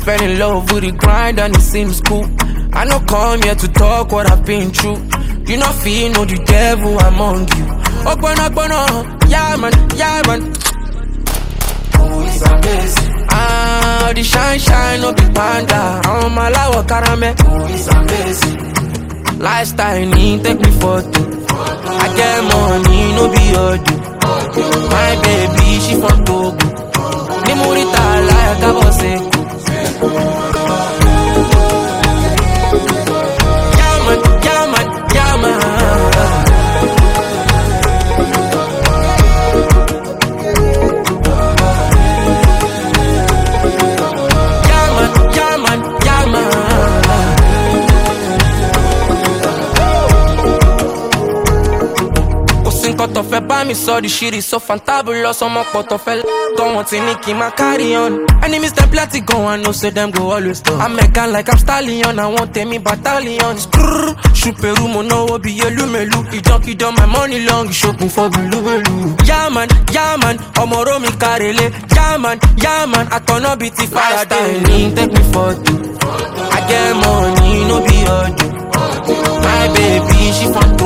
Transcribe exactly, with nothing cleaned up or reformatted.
fell in love with the grind and it seems cool. I no come here to talk what I've been through. You not feel no the devil among you. Open up, open up, yeah man, yeah man. Oh, it's amazing. Ah, the shine, shine, no big panda. I'm a lawa caramel. Oh, it's amazing. Lifestyle need take me photo. I get money, no be odo. My baby, she from Togo. Ni murita like a boss. Yaman, yaman, yaman. Yaman, yaman, yaman. Cut off a by me, so the shit is so fantabulous. So my pot of fell, don't want to nick my carry on. Enemies them plenty go and no say them go always stop. I'm making like I'm stallion, I want me battalion. Skrrr, shoot Peru, mono, be a lumelu. He junkie down my money long, he shopping for blue. Yeah man, yeah man, omoro mi karele. Yeah man, yeah man, I turn up it if I style. Take me photo. I get money, no be audio. My baby, she from